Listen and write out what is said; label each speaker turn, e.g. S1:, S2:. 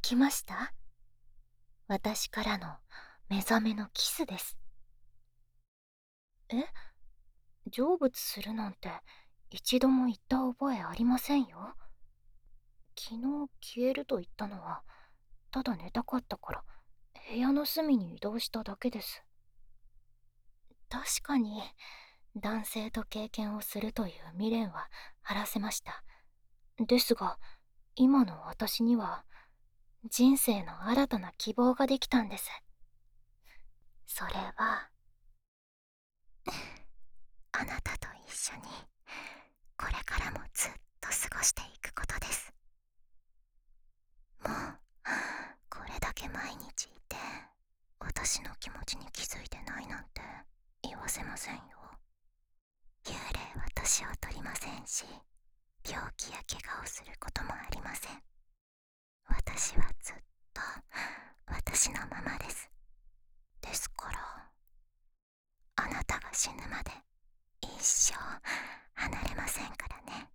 S1: きました？私からの目覚めのキスです。え、成仏するなんて一度も言った覚えありませんよ。昨日消えると言ったのは、ただ寝たかったから部屋の隅に移動しただけです。確かに男性と経験をするという未練は晴らせました。ですが今の私には人生の新たな希望ができたんです。それはあなたと一緒にこれからもずっと過ごしていくことです。もうこれだけ毎日いて私の気持ちに気づいてないなんて言わせませんよ。幽霊は年を取りませんし、病気や怪我をすることもありません。私はずっと私のままです。ですからあなたが死ぬまで一生離れませんからね。